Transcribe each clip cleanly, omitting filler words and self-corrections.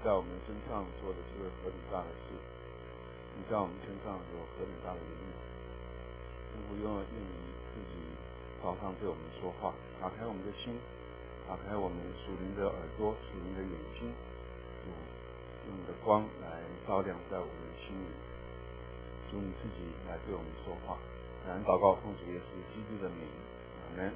在我们身上做的是何等大的事，你在我们身上有何等大的灵力，真不愿你自己早上对我们说话，打开我们的心，打开我们属灵的耳朵、属灵的眼睛，用你的光来照亮在我们的心里，主你自己来对我们说话。感恩祷告奉主耶稣基督的名，阿门。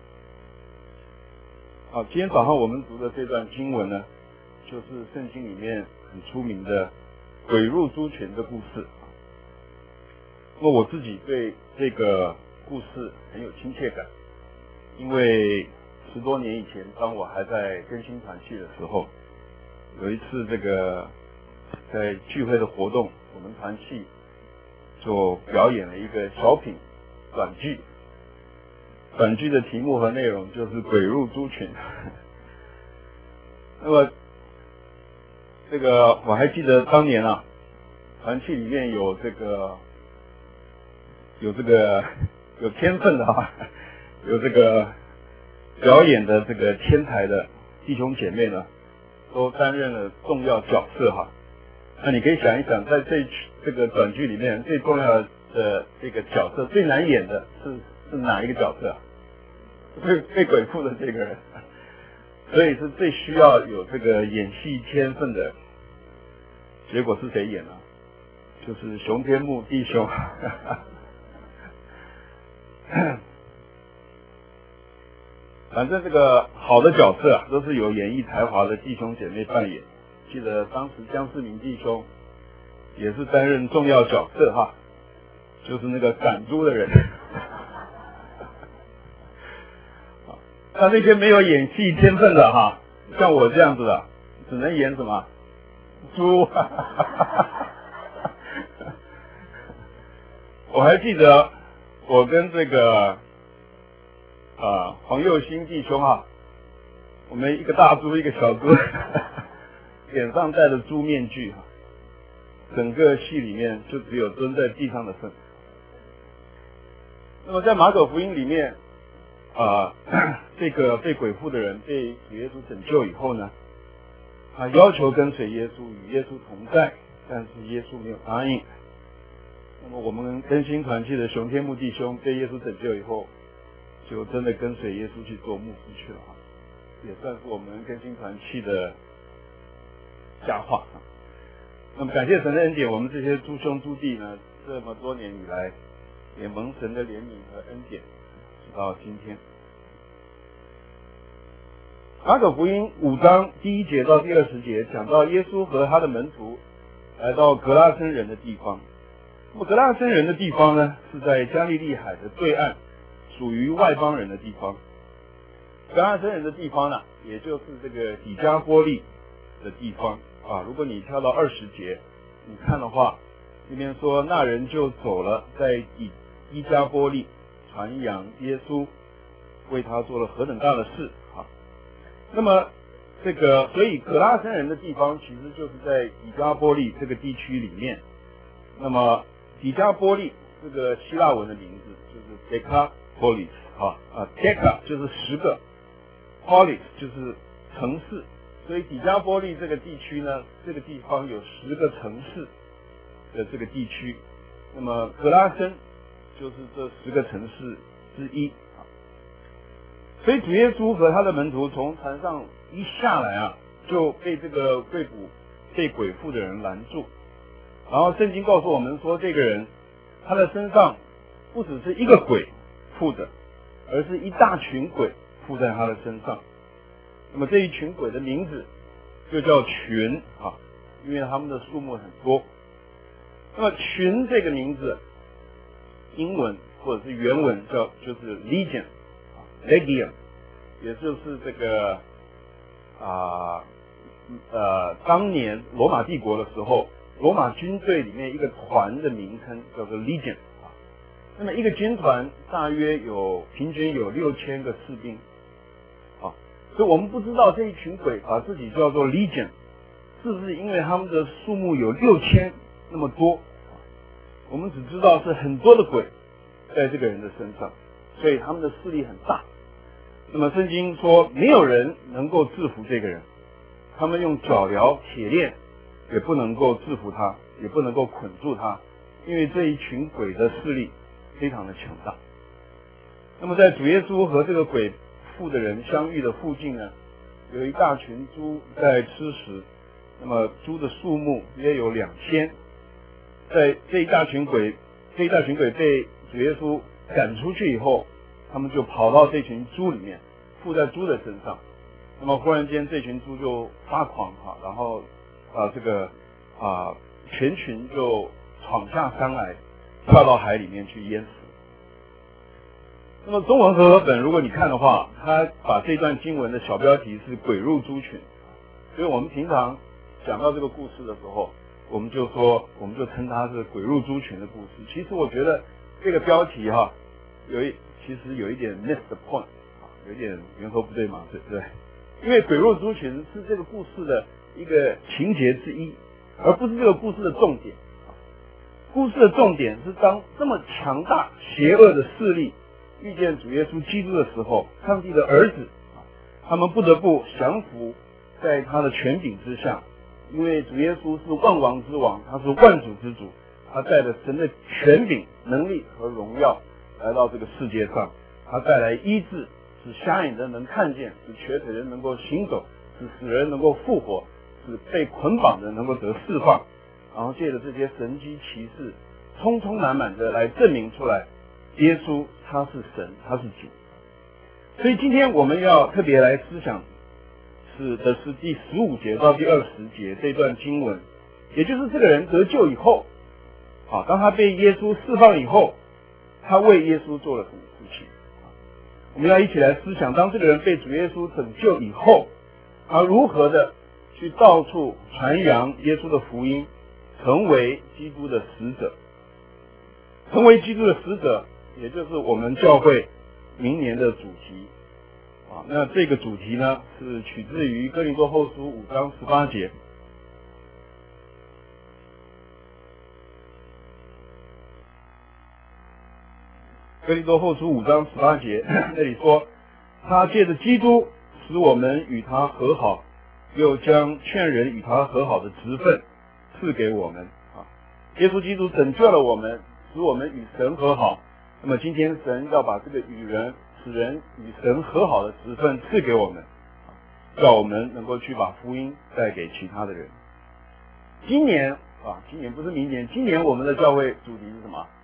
好，今天早上我们读的这段经文呢，就是圣经里面很出名的鬼入猪群的故事。那么我自己对这个故事很有亲切感，因为10多年以前，当我还在更新团契的时候，有一次这个在聚会的活动，我们团契就表演了一个小品短剧，短剧的题目和内容就是鬼入猪群。那么这个我还记得当年啊，团契里面有有天分的有这个表演的这个天才的弟兄姐妹呢，都担任了重要角色那你可以想一想，在这个短剧里面最重要的这个角色，最难演的是哪一个角色被鬼附的这个人，所以是最需要有这个演戏天分的。结果是谁演就是熊天木弟兄。反正这个好的角色都是有演艺才华的弟兄姐妹扮演。记得当时江世明弟兄也是担任重要角色就是那个赶猪的人。那些没有演戏天分的像我这样子的，只能演什么猪。我还记得我跟这个黄佑兴弟兄我们一个大猪一个小猪，脸上戴着猪面具整个戏里面就只有蹲在地上的份。那么在马可福音里面这个被鬼附的人被主耶稣拯救以后呢，他要求跟随耶稣，与耶稣同在，但是耶稣没有答应。那么我们更新团契的熊天木弟兄被耶稣拯救以后，就真的跟随耶稣去做牧师去了也算是我们更新团契的佳话那么感谢神的恩典，我们这些诸兄诸弟呢，这么多年以来也蒙神的怜悯和恩典，直到今天。马可福音5章第1节到第20节讲到耶稣和他的门徒来到格拉森人的地方。那么格拉森人的地方呢，是在加利利海的对岸，属于外邦人的地方。格拉森人的地方呢，也就是这个底加波利的地方如果你跳到20节，你看的话，这边说那人就走了，在底加波利传扬耶稣为他做了何等大的事那么所以格拉森人的地方其实就是在底加波利这个地区里面。那么底加波利这个希腊文的名字就是 Decapolis Deca 就是10个， Polis 就是城市，所以底加波利这个地区呢，这个地方有10个城市的这个地区。那么格拉森就是这10个城市之一所以主耶稣和他的门徒从船上一下来就被这个被鬼附的人拦住。然后圣经告诉我们说，这个人他的身上不只是一个鬼附着，而是一大群鬼附在他的身上。那么这一群鬼的名字就叫群因为他们的数目很多。那么群这个名字英文或者是原文就是 Legion， 也就是这个当年罗马帝国的时候，罗马军队里面一个团的名称叫做 Legion 那么一个军团大约平均有6000个士兵所以我们不知道这一群鬼把自己叫做 Legion 是不是因为他们的数目有6000那么多我们只知道是很多的鬼在这个人的身上，所以他们的势力很大。那么圣经说没有人能够制服这个人， 他们用脚镣铁链也不能够制服他，也不能够捆住他，因为这一群鬼的势力非常的强大。那么在主耶稣和这个鬼附的人相遇的附近呢，有一大群猪在吃食，那么猪的数目约有2000。在这一大群鬼被主耶稣赶出去以后，他们就跑到这群猪里面，附在猪的身上。那么忽然间这群猪就发狂然后全群就闯下山来，跳到海里面去淹死。那么中文和合本如果你看的话，他把这段经文的小标题是鬼入猪群。所以我们平常讲到这个故事的时候，我们就称它是鬼入猪群的故事。其实我觉得这个标题其实有一点 miss the point 有一点源头不对嘛，对不对？因为鬼入猪群是这个故事的一个情节之一，而不是这个故事的重点。故事的重点是当这么强大邪恶的势力遇见主耶稣基督的时候，上帝的儿子他们不得不降服在他的权柄之下，因为主耶稣是万王之王，他是万主之主，他带着神的权柄、能力和荣耀来到这个世界上，他带来医治，使瞎眼的人能看见，使瘸腿人能够行走，使死人能够复活，使被捆绑的人能够得释放，然后借着这些神迹奇事，充充满满的来证明出来，耶稣他是神，他是主。所以今天我们要特别来思想是第15节到第20节这段经文，也就是这个人得救以后当他被耶稣释放以后，他为耶稣做了什么事情。我们要一起来思想，当这个人被主耶稣拯救以后，他如何的去到处传扬耶稣的福音，成为基督的使者。成为基督的使者，也就是我们教会明年的主题那这个主题呢，是取自于哥林多后书5章18节。哥林多后书5章18节那里说，他借着基督使我们与他和好，又将劝人与他和好的职分赐给我们耶稣基督拯救了我们，使我们与神和好。那么今天神要把这个使人与神和好的职分赐给我们，叫我们能够去把福音带给其他的人。今年不是明年，今年我们的教会主题是什么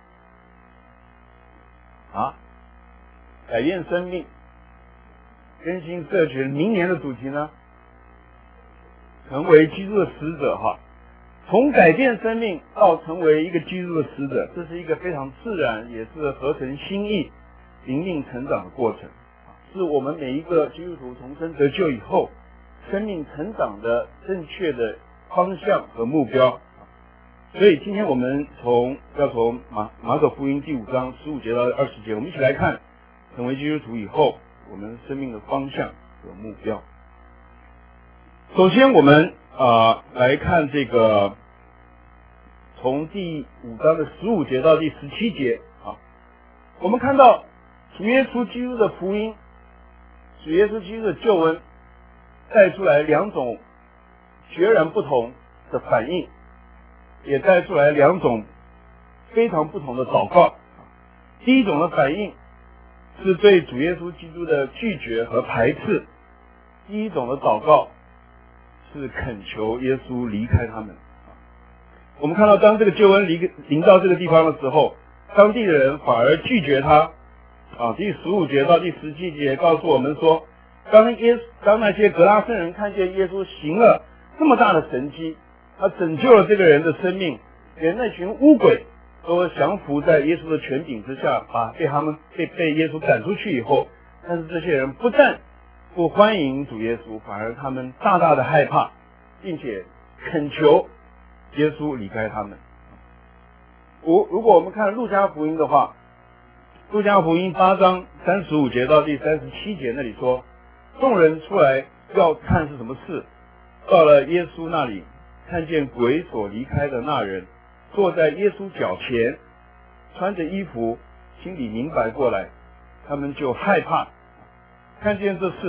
改变生命，更新社群。明年的主题呢，成为基督的使者从改变生命到成为一个基督的使者，这是一个非常自然，也是合神心意灵命成长的过程，是我们每一个基督徒重生得救以后生命成长的正确的方向和目标。所以今天我们要从马可福音第5章15节到20节，我们一起来看成为基督徒以后我们生命的方向和目标。首先我们来看这个从第5章的15节到第17节我们看到主耶稣基督的福音，主耶稣基督的救恩带出来2种截然不同的反应，也带出来2种非常不同的祷告。第一种的反应是对主耶稣基督的拒绝和排斥，第一种的祷告是恳求耶稣离开他们。我们看到当这个救恩临到这个地方的时候，当地的人反而拒绝他第15节到第17节告诉我们说，当那些格拉森人看见耶稣行了这么大的神迹，他拯救了这个人的生命，连那群污鬼都降服在耶稣的权柄之下，被耶稣赶出去以后，但是这些人不但不欢迎主耶稣，反而他们大大的害怕，并且恳求耶稣离开他们。如果我们看路加福音的话，路加福音8章35节到第37节那里说，众人出来要看是什么事，到了耶稣那里，看见鬼所离开的那人坐在耶稣脚前，穿着衣服，心里明白过来，他们就害怕。看见这事的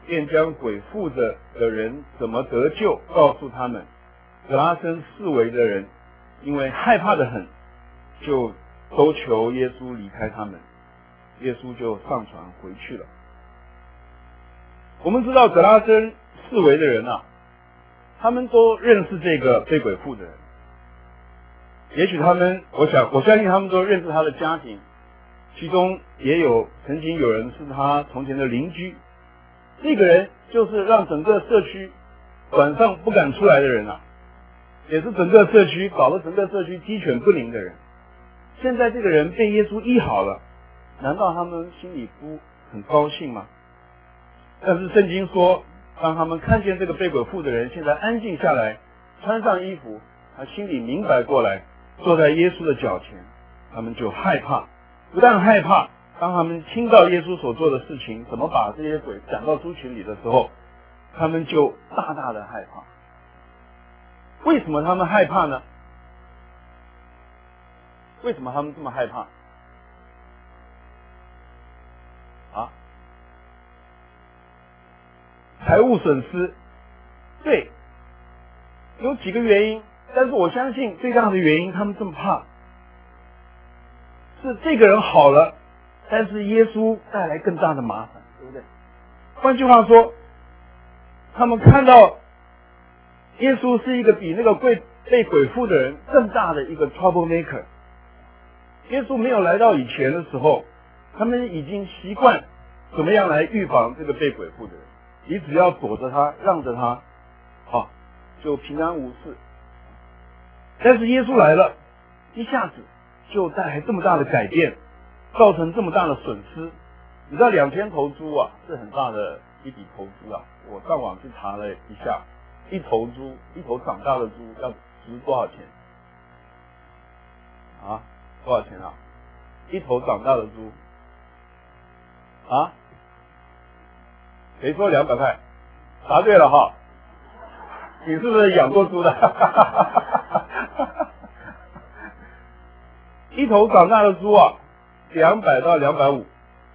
便将鬼附着的人怎么得救告诉他们。格拉森四围的人因为害怕得很，就都求耶稣离开他们，耶稣就上船回去了。我们知道格拉森四围的人啊，他们都认识这个被鬼附的人，也许他们，我相信他们都认识他的家庭，其中也有曾经有人是他从前的邻居。这个人就是让整个社区晚上不敢出来的人啊，也是整个社区搞得整个社区鸡犬不宁的人。现在这个人被耶稣医好了，难道他们心里不很高兴吗？但是圣经说，当他们看见这个被鬼附的人现在安静下来，穿上衣服，他心里明白过来，坐在耶稣的脚前，他们就害怕。不但害怕，当他们听到耶稣所做的事情，怎么把这些鬼赶到猪群里的时候，他们就大大的害怕。为什么他们害怕呢？为什么他们这么害怕？财务损失，对，有几个原因，但是我相信最大的原因，他们这么怕，是这个人好了，但是耶稣带来更大的麻烦，对不对？换句话说，他们看到耶稣是一个比那个被鬼附的人更大的一个 trouble maker。耶稣没有来到以前的时候，他们已经习惯怎么样来预防这个被鬼附的人。你只要躲着他，让着他，就平安无事。但是耶稣来了，一下子就带来这么大的改变，造成这么大的损失。你知道2000头猪啊，是很大的一笔投资啊。我上网去查了一下，一头长大的猪要值多少钱？多少钱啊？一头长大的猪谁说200块？答对了哈！你是不是养过猪的？一头长大的猪啊，200到250。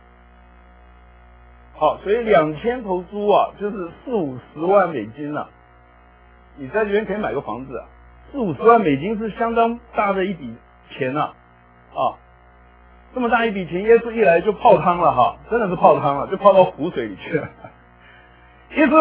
好，所以2000头猪啊，就是40-50万美金啊。你在这边可以买个房子啊，40-50万美金是相当大的一笔钱啊！这么大一笔钱，耶稣一来就泡汤了哈，真的是泡汤了，就泡到湖水里去了。耶稣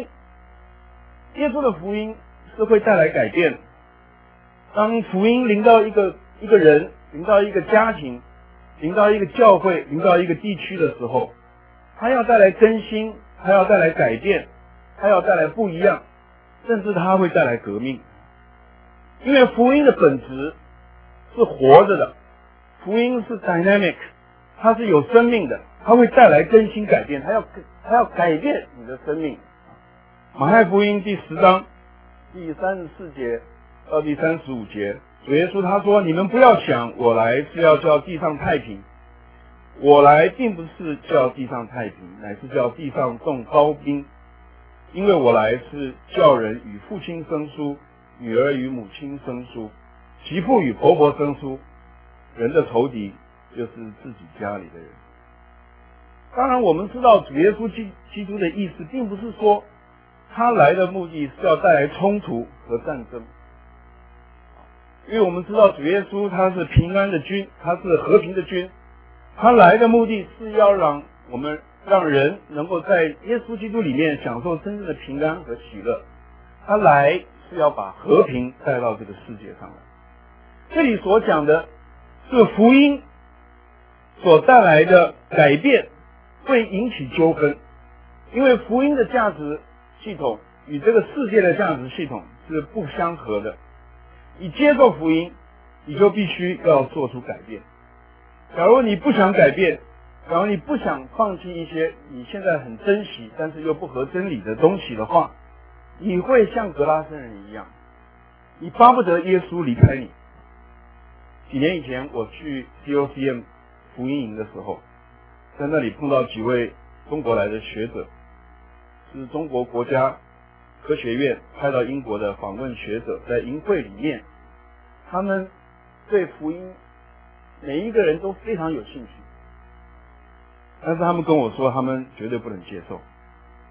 的福音是会带来改变。当福音临到一个人，临到一个家庭，临到一个教会，临到一个地区的时候，他要带来更新，他要带来改变，他要带来不一样，甚至他会带来革命。因为福音的本质是活着的，福音是 dynamic， 它是有生命的，它会带来更新改变，它要改变你的生命。马太福音第10章第34节到第35节，主耶稣他说：“你们不要想我来是要叫地上太平，我来并不是叫地上太平，乃是叫地上动刀兵。因为我来是叫人与父亲生疏，女儿与母亲生疏，媳妇与婆婆生疏。人的仇敌就是自己家里的人。”当然我们知道主耶稣基督的意思并不是说他来的目的是要带来冲突和战争，因为我们知道主耶稣他是平安的君，他是和平的君，他来的目的是要让人能够在耶稣基督里面享受真正的平安和喜乐，他来是要把和平带到这个世界上来。这里所讲的是福音所带来的改变会引起纠纷，因为福音的价值系统与这个世界的价值系统是不相合的。你接受福音，你就必须要做出改变。假如你不想改变，假如你不想放弃一些你现在很珍惜但是又不合真理的东西的话，你会像格拉森人一样，你巴不得耶稣离开你。几年以前我去 COCM 福音营的时候，在那里碰到几位中国来的学者，是中国国家科学院派到英国的访问学者，在营会里面，他们对福音每一个人都非常有兴趣，但是他们跟我说他们绝对不能接受。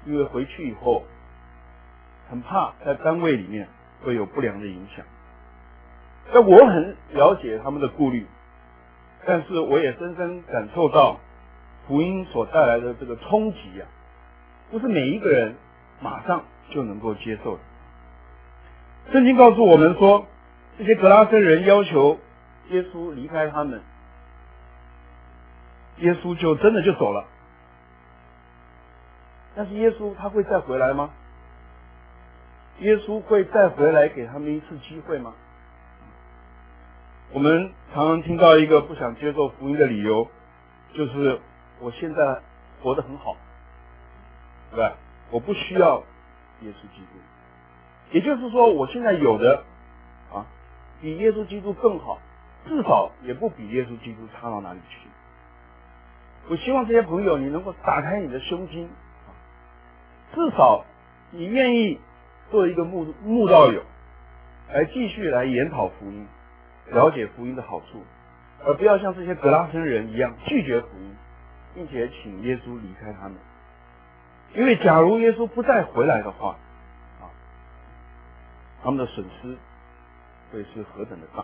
因为回去以后很怕在单位里面会有不良的影响。但我很了解他们的顾虑，但是我也深深感受到福音所带来的这个冲击啊，不是每一个人马上就能够接受的。圣经告诉我们说，这些格拉森人要求耶稣离开他们，耶稣就真的就走了。但是耶稣他会再回来吗？耶稣会再回来给他们一次机会吗？我们常常听到一个不想接受福音的理由，就是我现在活得很好，对吧？我不需要耶稣基督，也就是说我现在有的啊，比耶稣基督更好，至少也不比耶稣基督差到哪里去。我希望这些朋友你能够打开你的胸襟，至少你愿意做一个慕道友，来继续来研讨福音，了解福音的好处，而不要像这些格拉森人一样拒绝福音，并且请耶稣离开他们。因为假如耶稣不再回来的话，他们的损失会是何等的大。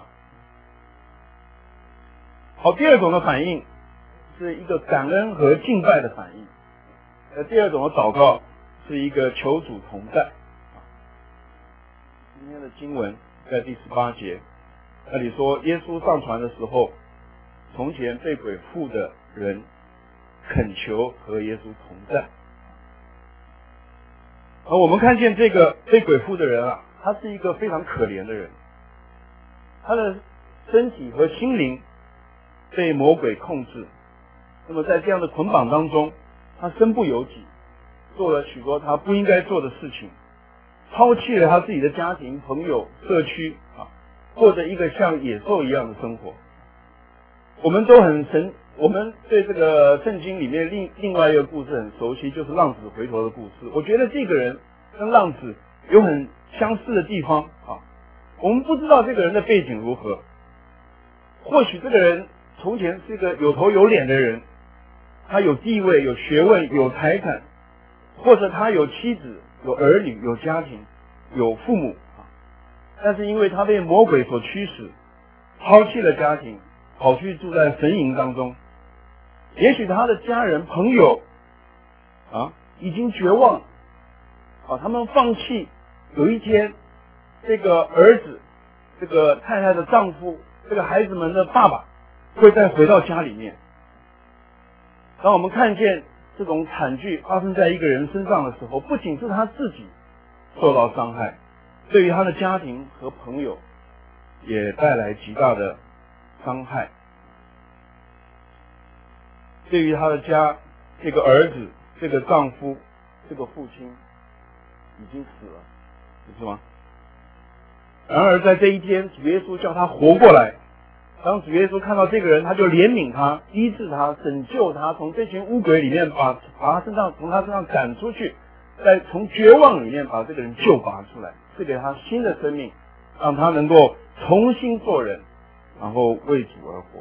好，第二种的反应是一个感恩和敬拜的反应。第二种的祷告是一个求主同在。今天的经文在第18节，那里说耶稣上船的时候，从前被鬼附的人恳求和耶稣同在。而我们看见这个被鬼附的人啊，他是一个非常可怜的人，他的身体和心灵被魔鬼控制。那么在这样的捆绑当中，他身不由己，做了许多他不应该做的事情，抛弃了他自己的家庭、朋友、社区过着一个像野兽一样的生活。我们对这个圣经里面另外一个故事很熟悉，就是浪子回头的故事。我觉得这个人跟浪子有很相似的地方我们不知道这个人的背景如何，或许这个人从前是一个有头有脸的人，他有地位、有学问、有财产，或者他有妻子、有儿女、有家庭、有父母但是因为他被魔鬼所驱使，抛弃了家庭，跑去住在坟茔当中。也许他的家人朋友已经绝望他们放弃有一天这个儿子、这个太太的丈夫、这个孩子们的爸爸会再回到家里面。当我们看见这种惨剧发生在一个人身上的时候，不仅是他自己受到伤害，对于他的家庭和朋友也带来极大的伤害。对于他的家，这个儿子、这个丈夫、这个父亲已经死了，不是吗？然而在这一天，主耶稣叫他活过来。当主耶稣看到这个人，他就怜悯他，医治他，拯救他，从这群污鬼里面从他身上赶出去，再从绝望里面把这个人救拔出来，赐给他新的生命，让他能够重新做人，然后为主而活。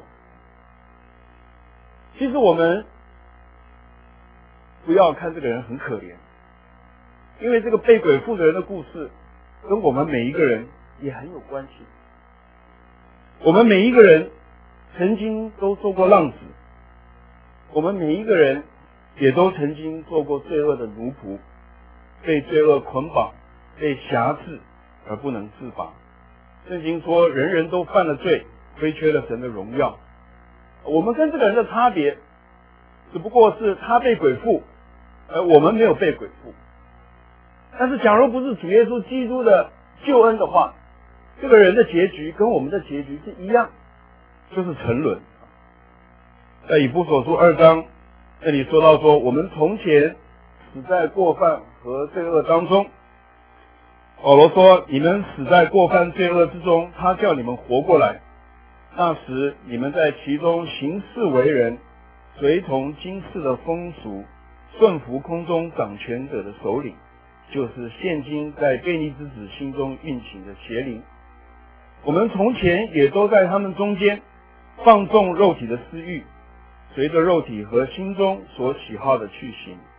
其实我们不要看这个人很可怜，因为这个被鬼附的人的故事跟我们每一个人也很有关系。我们每一个人曾经都做过浪子，我们每一个人也都曾经做过罪恶的奴仆，被罪恶捆绑，被辖制而不能自拔。圣经说人人都犯了罪，亏缺了神的荣耀。我们跟这个人的差别只不过是他被鬼附，而我们没有被鬼附。但是假如不是主耶稣基督的救恩的话，这个人的结局跟我们的结局是一样，就是沉沦。在以弗所书2章那里说到说，我们从前死在过犯和罪恶当中。保罗说，你们死在过犯罪恶之中，他叫你们活过来。那时你们在其中行事为人，随从今世的风俗，顺服空中掌权者的首领，就是现今在悖逆之子心中运行的邪灵。我们从前也都在他们中间放纵肉体的私欲，随着肉体和心中所喜好的去行。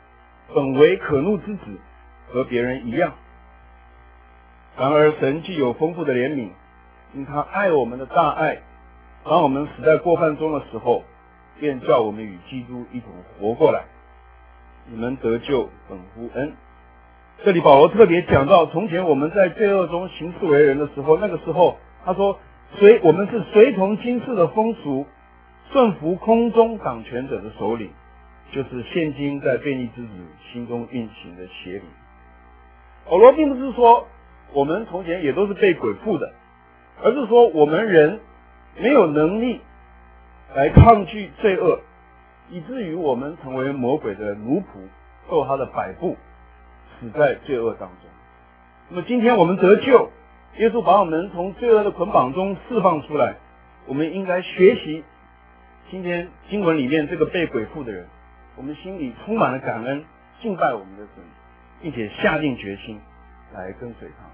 本为可怒之子，和别人一样。然而神既有丰富的怜悯，因他爱我们的大爱，当我们死在过犯中的时候，便叫我们与基督一同活过来。你们得救本乎恩。这里保罗特别讲到，从前我们在罪恶中行事为人的时候，那个时候他说我们是随从今世的风俗，顺服空中掌权者的首领，就是现今在悖逆之子心中运行的邪灵。保罗并不是说我们从前也都是被鬼附的，而是说我们人没有能力来抗拒罪恶，以至于我们成为魔鬼的奴仆，受他的摆布，死在罪恶当中。那么今天我们得救，耶稣把我们从罪恶的捆绑中释放出来，我们应该学习今天经文里面这个被鬼附的人，我们心里充满了感恩，敬拜我们的神，并且下定决心来跟随他。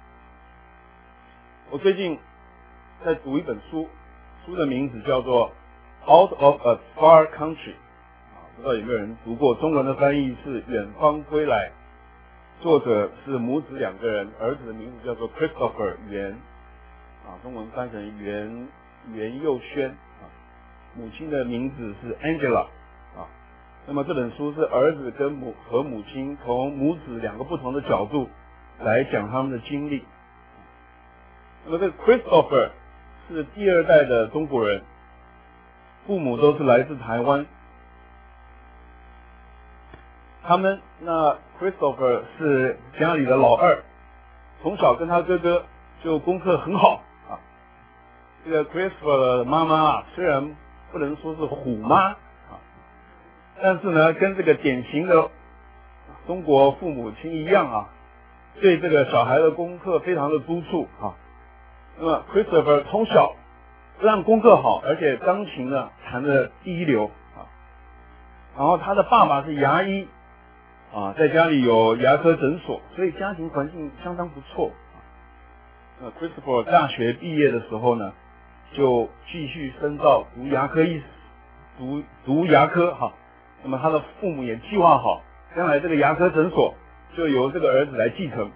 我最近在读一本书，书的名字叫做 Out of a Far Country， 不知道有没有人读过，中文的翻译是远方归来，作者是母子两个人，儿子的名字叫做 Christopher 袁，中文翻成袁佑轩，母亲的名字是 Angela， 那么这本书是儿子跟母亲从母子两个不同的角度来讲他们的经历。那么这个 Christopher 是第二代的中国人，父母都是来自台湾。那 Christopher 是家里的老二，从小跟他哥哥就功课很好啊。这个 Christopher 的妈妈虽然不能说是虎妈但是呢，跟这个典型的中国父母亲一样对这个小孩的功课非常的督促那么 Christopher 从小不但功课好，而且钢琴呢弹的第一流然后他的爸爸是牙医在家里有牙科诊所，所以家庭环境相当不错Christopher 大学毕业的时候呢，就继续深造读牙科读牙科那么他的父母也计划好，将来这个牙科诊所就由这个儿子来继承。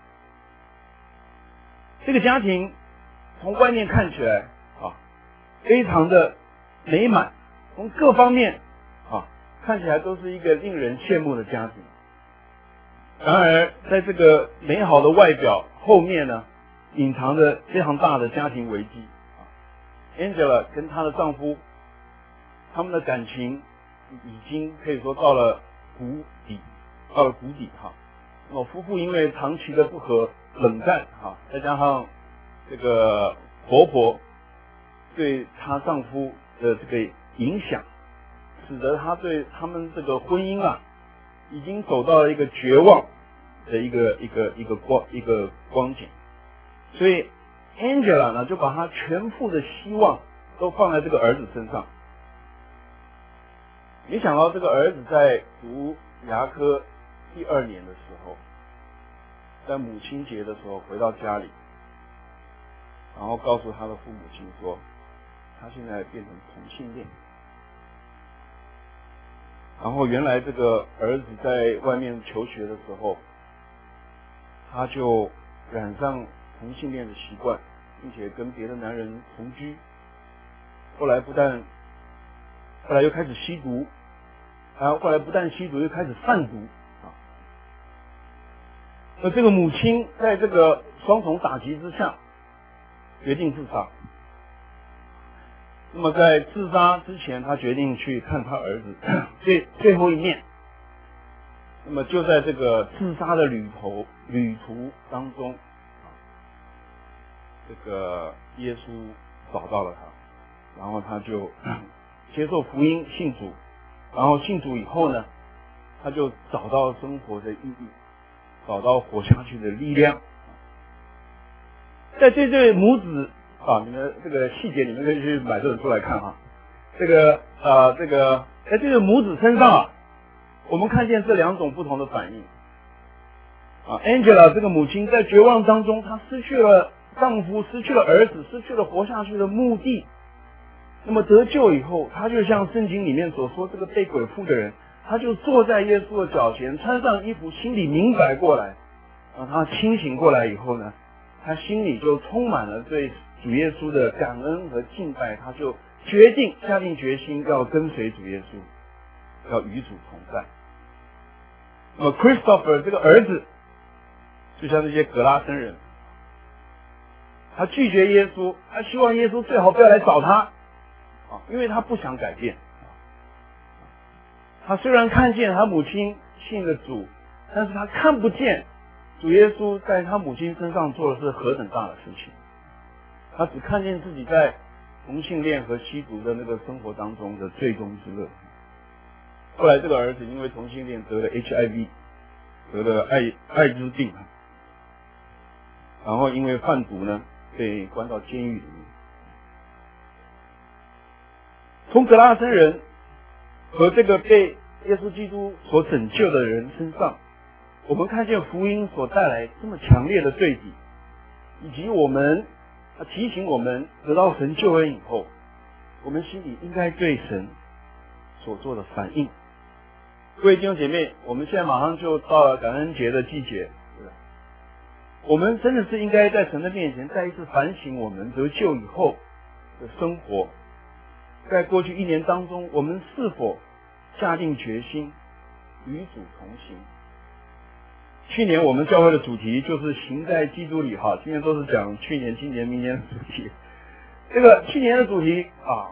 这个家庭从外面看起来非常的美满，从各方面看起来都是一个令人羡慕的家庭。然而在这个美好的外表后面呢，隐藏着非常大的家庭危机。Angela 跟她的丈夫，他们的感情已经可以说到了谷底那么夫妇因为长期的不和冷战再加上这个婆婆对她丈夫的这个影响，使得她对他们这个婚姻已经走到了一个绝望的一个光景。所以 Angela 呢就把她全部的希望都放在这个儿子身上。没想到这个儿子在读牙科第2年的时候，在母亲节的时候回到家里，然后告诉他的父母亲说他现在变成同性恋。然后原来这个儿子在外面求学的时候，他就染上同性恋的习惯，并且跟别的男人同居。后来又开始吸毒，然后后来不但吸毒，又开始贩毒而这个母亲在这个双重打击之下，决定自杀。那么在自杀之前，他决定去看他儿子最后一面。那么就在这个自杀的旅途当中，这个耶稣找到了他，然后他就接受福音信主，然后信主以后呢，他就找到生活的意义，找到活下去的力量。在这对母子你们这个细节你们可以去买这本书来看在这对母子身上我们看见这2种不同的反应Angela 这个母亲在绝望当中，她失去了丈夫，失去了儿子，失去了活下去的目的。那么得救以后，她就像圣经里面所说，这个被鬼附的人， 他就坐在耶稣的脚前，穿上衣服，心里明白过来。当他清醒过来以后呢，他心里就充满了对主耶稣的感恩和敬拜，他就下定决心要跟随主耶稣，要与主同在。那么 Christopher 这个儿子，就像这些格拉森人，他拒绝耶稣，他希望耶稣最好不要来找他，因为他不想改变。他虽然看见他母亲信了主，但是他看不见主耶稣在他母亲身上做的是何等大的事情。他只看见自己在同性恋和吸毒的那个生活当中的最终之乐。后来这个儿子因为同性恋得了 HIV， 得了艾滋病，然后因为贩毒呢被关到监狱里面。从格拉森人和这个被耶稣基督所拯救的人身上，我们看见福音所带来这么强烈的对比，以及我们提醒我们得到神救恩以后，我们心里应该对神所做的反应。各位弟兄姐妹，我们现在马上就到了感恩节的季节，对吧？我们真的是应该在神的面前再一次反省我们得救以后的生活。在过去一年当中，我们是否下定决心与主同行？去年我们教会的主题就是行在基督里，今年都是讲去年、今年、明年的主题。这个去年的主题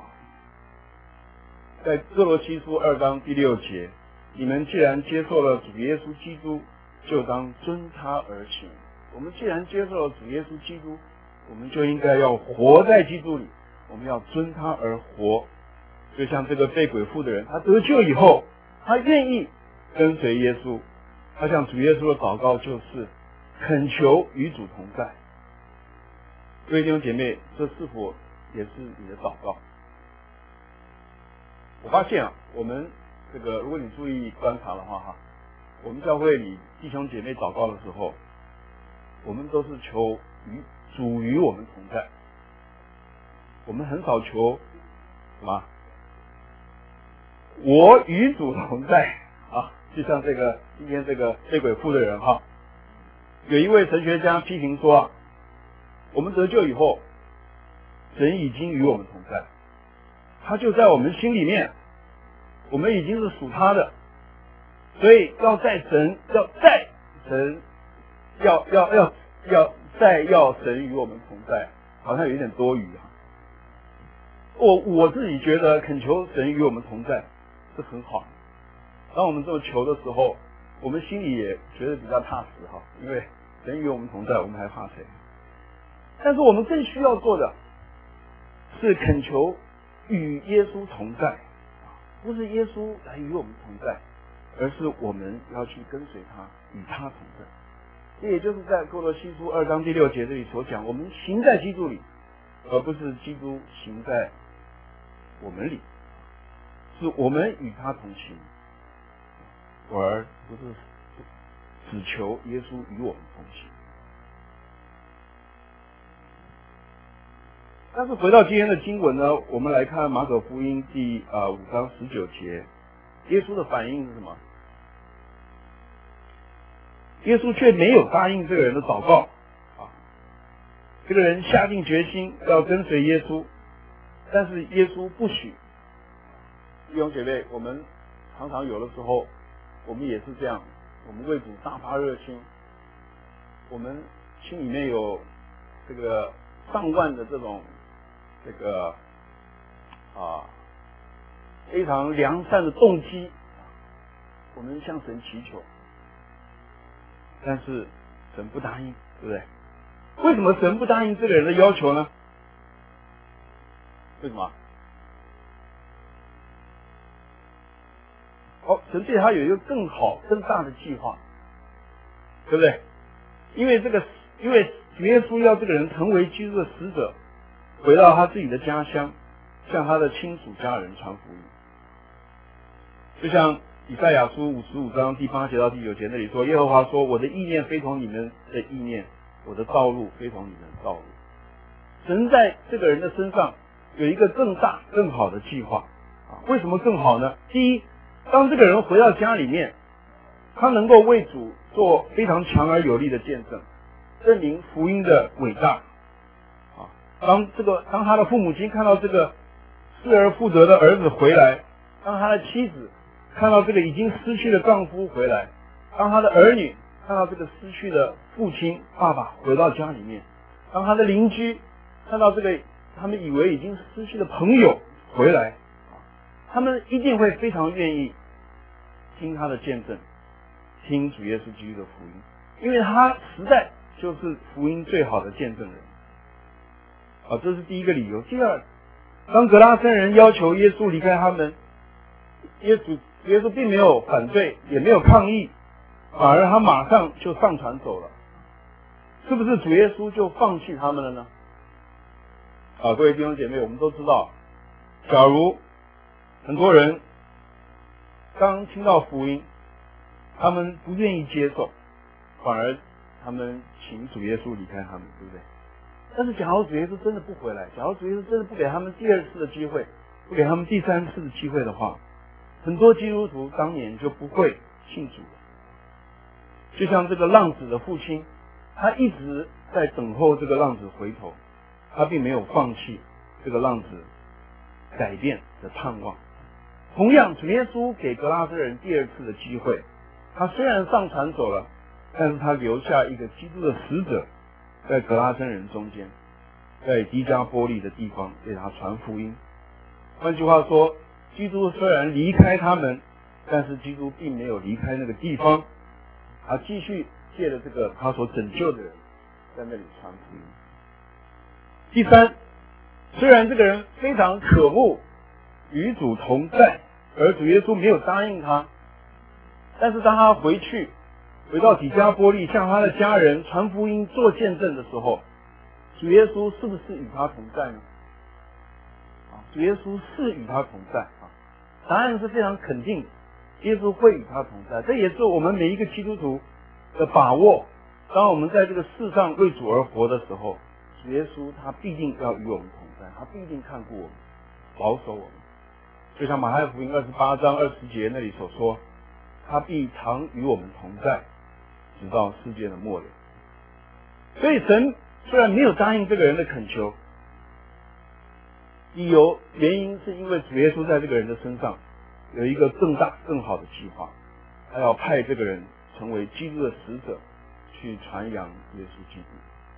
在哥罗西书2章第6节，你们既然接受了主耶稣基督，就当遵他而行。我们既然接受了主耶稣基督，我们就应该要活在基督里，我们要遵他而活。就像这个被鬼附的人，他得救以后，他愿意跟随耶稣，他向主耶稣的祷告就是恳求与主同在。各位弟兄姐妹，这是否也是你的祷告？我发现我们这个，如果你注意观察的话我们教会里弟兄姐妹祷告的时候，我们都是求主与我们同在，我们很少求什么我与主同在就像这个今天这个被鬼附的人有一位神学家批评说我们得救以后，神已经与我们同在，他就在我们心里面，我们已经是属他的，所以要神与我们同在，好像有点多余我自己觉得恳求神与我们同在是很好。当我们这么求的时候，我们心里也觉得比较踏实因为神与我们同在，我们还怕谁？但是我们更需要做的是恳求与耶稣同在，不是耶稣来与我们同在，而是我们要去跟随他，与他同在。这也就是在哥罗西书2章第6节这里所讲，我们行在基督里，而不是基督行在我们里，是我们与他同行，而不是只求耶稣与我们同行。但是回到今天的经文呢，我们来看马可福音第5章19节，耶稣的反应是什么？耶稣却没有答应这个人的祷告这个人下定决心要跟随耶稣，但是耶稣不许。弟兄姐妹，我们常常有的时候我们也是这样，我们为主大发热心，我们心里面有这个上万的这种非常良善的动机，我们向神祈求，但是神不答应，对不对？为什么神不答应这个人的要求呢？为什么？神对他有一个更好更大的计划，对不对？因为主耶稣要这个人成为基督的使者，回到他自己的家乡，向他的亲属家人传福音。就像以赛亚书55章第8节到第9节那里说，耶和华说，我的意念非同你们的意念，我的道路非同你们的道路。神在这个人的身上有一个更大更好的计划为什么更好呢？第一， 当这个人回到家里面，他能够为主做非常强而有力的见证，证明福音的伟大。当他的父母亲看到这个失而复得的儿子回来，当他的妻子看到这个已经失去的丈夫回来，当他的儿女看到这个失去的父亲爸爸回到家里面，当他的邻居看到这个他们以为已经失去的朋友回来，他们一定会非常愿意听他的见证，听主耶稣基督的福音，因为他实在就是福音最好的见证人。这是第一个理由。第二，当格拉森人要求耶稣离开他们，耶稣并没有反对，也没有抗议，反而他马上就上船走了。是不是主耶稣就放弃他们了呢？各位弟兄姐妹，我们都知道，假如很多人刚听到福音，他们不愿意接受，反而他们请主耶稣离开他们，对不对？但是假如主耶稣真的不回来，假如主耶稣真的不给他们第二次的机会，不给他们第三次的机会的话，很多基督徒当年就不会信主了。就像这个浪子的父亲，他一直在等候这个浪子回头，他并没有放弃这个浪子改变的盼望。同样，主耶稣给格拉森人第二次的机会，他虽然上船走了，但是他留下一个基督的使者在格拉森人中间，在迪加波利的地方为他传福音。换句话说，基督虽然离开他们，但是基督并没有离开那个地方，他继续借着这个他所拯救的人在那里传福音。第三，虽然这个人非常渴慕与主同在，而主耶稣没有答应他，但是当他回到底加波利向他的家人传福音做见证的时候，主耶稣是不是与他同在呢？主耶稣是与他同在答案是非常肯定的，耶稣会与他同在。这也是我们每一个基督徒的把握。当我们在这个世上为主而活的时候，主耶稣他必定要与我们同在，他必定看顾我们，保守我们。就像马太福音28章20节那里所说，他必常与我们同在，直到世界的末了。所以神虽然没有答应这个人的恳求，原因是因为主耶稣在这个人的身上有一个更大更好的计划，他要派这个人成为基督的使者，去传扬耶稣基督。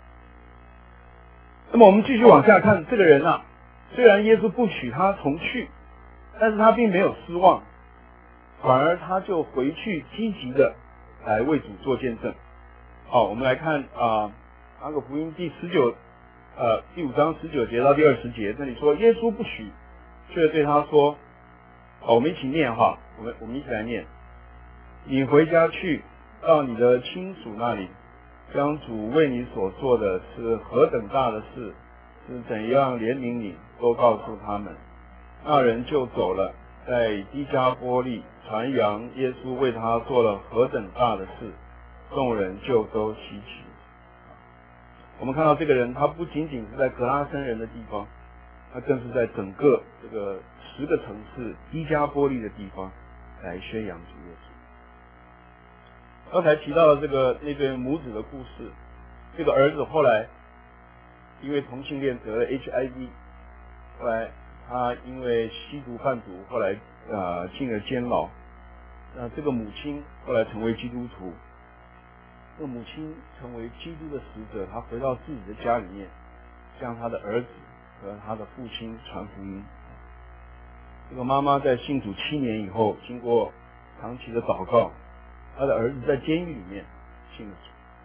那么我们继续往下看，这个人虽然耶稣不许他同去，但是他并没有失望，反而他就回去积极的来为主做见证。我们来看马可福音第5章19节到第20节，这里说耶稣不许，却对他说，我们一起念我们一起来念。你回家去，到你的亲属那里，将主为你所做的是何等大的事，是怎样怜悯你，都告诉他们。那人就走了，在低加波利传扬耶稣为他做了何等大的事，众人就都稀奇。我们看到这个人，他不仅仅是在格拉森人的地方，他更是在整个这个10个城市低加波利的地方来宣扬主耶稣。刚才提到的那对母子的故事，这个儿子后来因为同性恋得了 HIV， 后来他因为吸毒贩毒，后来进了监牢。这个母亲后来成为基督徒，这个母亲成为基督的使者，她回到自己的家里面，向她的儿子和她的父亲传福音。这个妈妈在信主7年以后，经过长期的祷告，她的儿子在监狱里面信了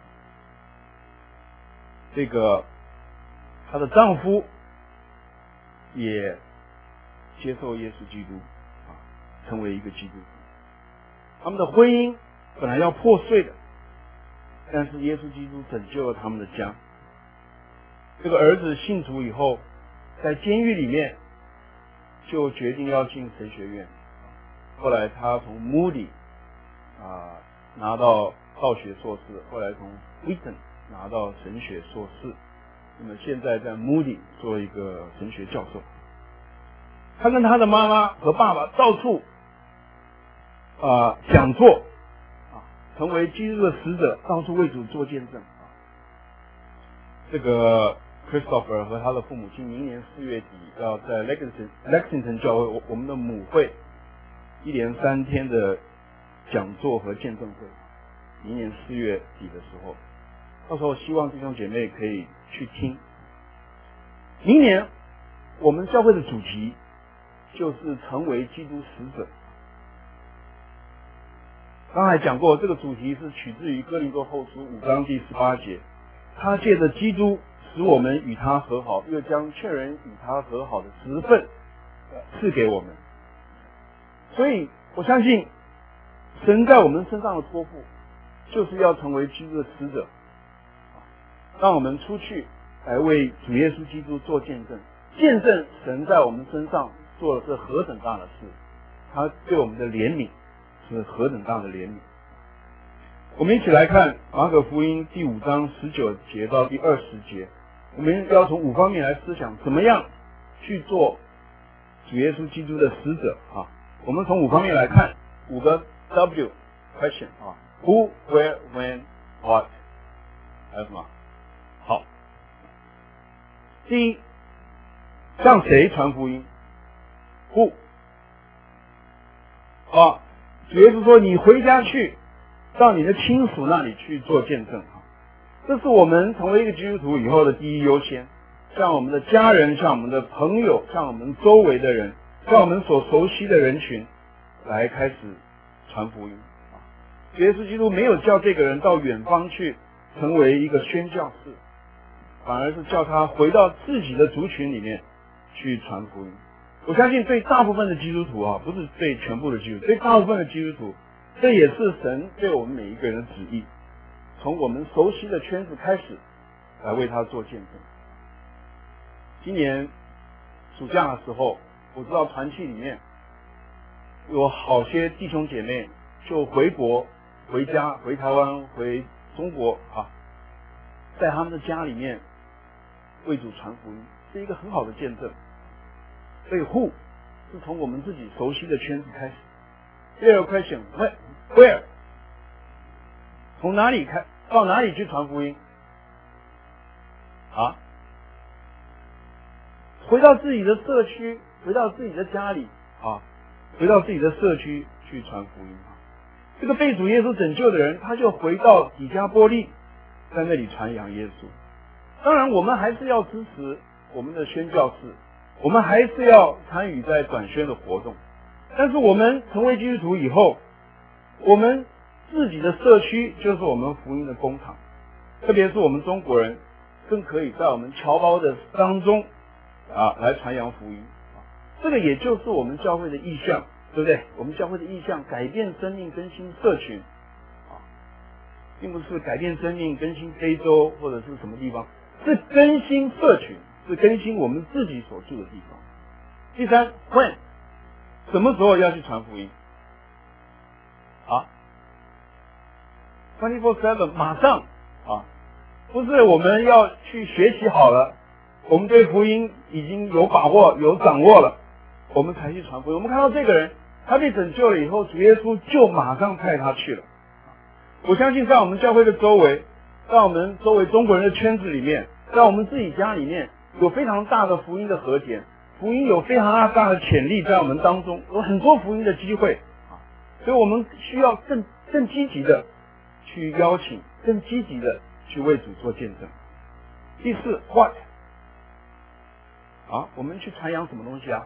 主。她的丈夫也接受耶稣基督成为一个基督徒。他们的婚姻本来要破碎的，但是耶稣基督拯救了他们的家。这个儿子信主以后，在监狱里面就决定要进神学院。后来他从 Moody 拿到道学硕士，后来从 Wheaton 拿到神学硕士，那么现在在 Moody 做一个神学教授。他跟他的妈妈和爸爸到处讲座成为基督的使者，到处为主做见证。这个 Christopher 和他的父母亲明年4月底要在 Lexington 教会我们的母会一连3天的讲座和见证会，明年4月底的时候，到时候希望弟兄姐妹可以去听。明年我们教会的主题就是成为基督使者。刚才讲过，这个主题是取自于哥林多后书5章第18节，他借着基督使我们与他和好，又将劝人与他和好的职分赐给我们。所以我相信神在我们身上的托付就是要成为基督的使者，让我们出去来为主耶稣基督做见证，见证神在我们身上做的是何等大的事，他对我们的怜悯是何等大的怜悯。我们一起来看马可福音第5章19节到第20节，我们要从5方面来思想怎么样去做主耶稣基督的使者。我们从5方面来看，5个 W question Who, Where, When, What， 还有什么？好，第一，向谁传福音 ？Who？ 主耶稣说你回家去，到你的亲属那里去做见证。这是我们成为一个基督徒以后的第一优先，向我们的家人，向我们的朋友，向我们周围的人，向我们所熟悉的人群来开始传福音。耶稣基督没有叫这个人到远方去成为一个宣教士，反而是叫他回到自己的族群里面去传福音。我相信对大部分的基督徒不是对全部的基督徒，对大部分的基督徒，这也是神对我们每一个人的旨意，从我们熟悉的圈子开始来为他做见证。今年暑假的时候，我知道团契里面有好些弟兄姐妹就回国回家，回台湾，回中国在他们的家里面为主传福音，是一个很好的见证。所以 Who 是从我们自己熟悉的圈子开始。第二个 question Where 从哪里到哪里去传福音？回到自己的社区，回到自己的家里回到自己的社区去传福音。这个被主耶稣拯救的人，他就回到底加波利，在那里传扬耶稣。当然我们还是要支持我们的宣教士，我们还是要参与在短宣的活动，但是我们成为基督徒以后，我们自己的社区就是我们福音的工厂，特别是我们中国人更可以在我们侨胞的当中来传扬福音。这个也就是我们教会的意向，对不对？我们教会的意向改变生命，更新社群并不是改变生命更新非洲或者是什么地方，是更新社群，是更新我们自己所住的地方。第三 When 什么时候要去传福音？24/7马上不是我们要去学习好了，我们对福音已经有把握有掌握了，我们才去传福音。我们看到这个人他被拯救了以后，主耶稣就马上派他去了。我相信在我们教会的周围，在我们周围中国人的圈子里面，在我们自己家里面，有非常大的福音的和解，福音有非常大的潜力在我们当中，有很多福音的机会所以我们需要更积极的去邀请，更积极的去为主做见证。第四 What 我们去传扬什么东西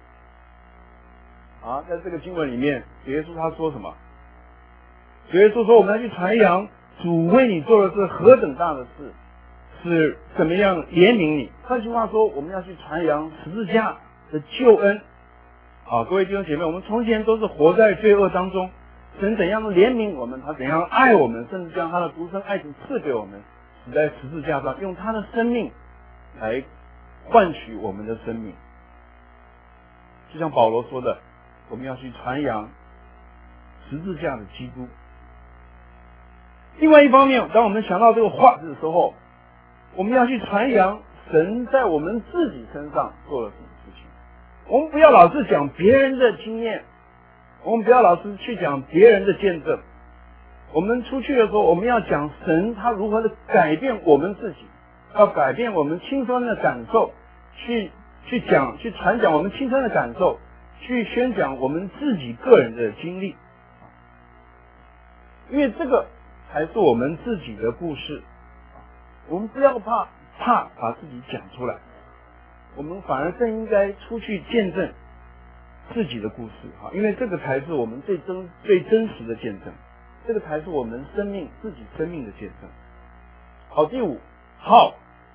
在这个经文里面，主耶稣他说什么？主耶稣说我们要去传扬主为你做的是何等大的事，是怎么样怜悯你。换句话说，我们要去传扬十字架的救恩各位弟兄姐妹，我们从前都是活在罪恶当中，神怎样怜悯我们，他怎样爱我们，甚至将他的独生爱子赐给我们，死在十字架上，用他的生命来换取我们的生命。就像保罗说的，我们要去传扬十字架的基督。另外一方面，当我们想到这个话的时候，我们要去传扬神在我们自己身上做了什么事情。我们不要老是讲别人的经验， 我们不要老是去讲别人的见证。我们出去的时候，我们要讲神他如何的改变我们自己，要改变我们亲身的感受，去传讲我们亲身的感受，去宣讲我们自己个人的经历。因为这个才是我们自己的故事。我们不要怕把自己讲出来，我们反而更应该出去见证自己的故事啊，因为这个才是我们最真实的见证，这个才是我们自己生命的见证。好，第五，好，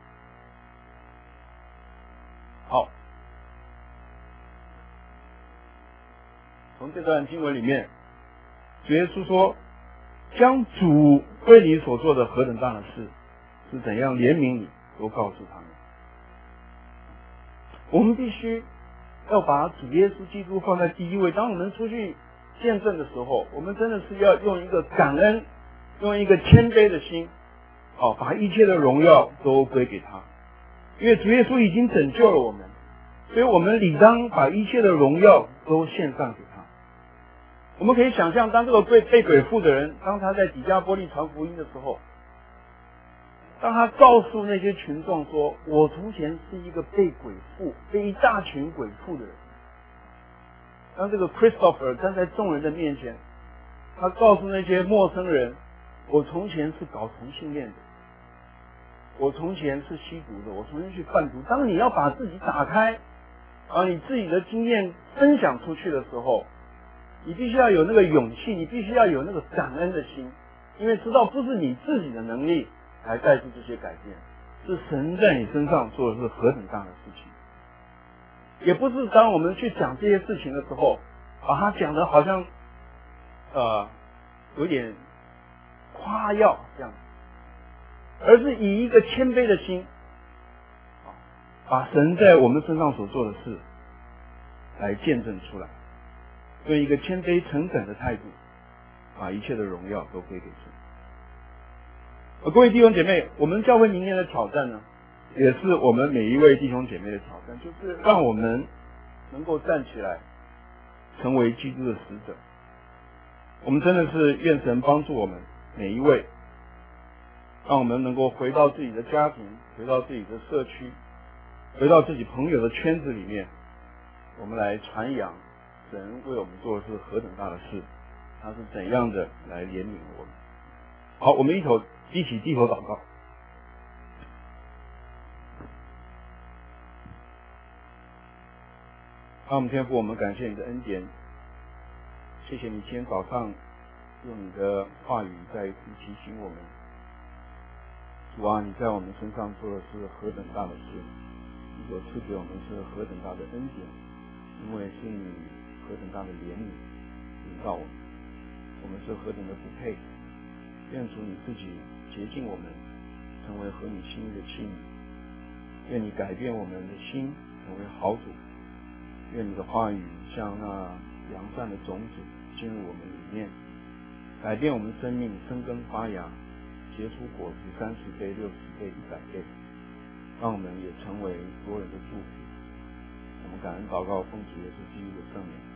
从这段经文里面，主耶稣说，将主为你所做的何等大的事，是怎样怜悯你，都告诉他们。我们必须要把主耶稣基督放在第一位。当我们出去见证的时候，我们真的是要用一个感恩，用一个谦卑的心，把一切的荣耀都归给他。因为主耶稣已经拯救了我们，所以我们理当把一切的荣耀都献上给他。我们可以想象，当这个被鬼附的人，当他在底加波利传福音的时候，当他告诉那些群众说，我从前是一个被一大群鬼附的人。当这个 Christopher 站在众人的面前，他告诉那些陌生人，我从前是搞同性恋的，我从前是吸毒的，我从前去贩毒。当你要把自己打开，你自己的经验分享出去的时候，你必须要有那个勇气，你必须要有那个感恩的心，因为知道不是你自己的能力来带出这些改变，是神在你身上做的是何等大的事情。也不是当我们去讲这些事情的时候，把它讲的好像有点夸耀这样，而是以一个谦卑的心，把神在我们身上所做的事来见证出来，用一个谦卑诚恳的态度，把一切的荣耀都归给神。各位弟兄姐妹，我们教会明年的挑战呢，也是我们每一位弟兄姐妹的挑战，就是让我们能够站起来，成为基督的使者。我们真的是愿神帮助我们每一位，让我们能够回到自己的家庭，回到自己的社区，回到自己朋友的圈子里面，我们来传扬神为我们做的是何等大的事，他是怎样的来怜悯我们。好，我们一起低头祷告。我们天父，我们感谢你的恩典，谢谢你今天早上用你的话语再一次提醒我们，主啊，你在我们身上做的是何等大的事，你所赐给我们是何等大的恩典，因为是你何等大的怜悯引导我们，我们是何等的不配，愿主你自己洁净我们，成为合你心意的器皿，愿你改变我们的心，成为好主，愿你的话语像那良善的种子进入我们里面，改变我们生命，生根发芽，结出果子，30倍、60倍、100倍，让我们也成为多人的祝福。我们感恩祷告，奉主耶稣基督的圣名。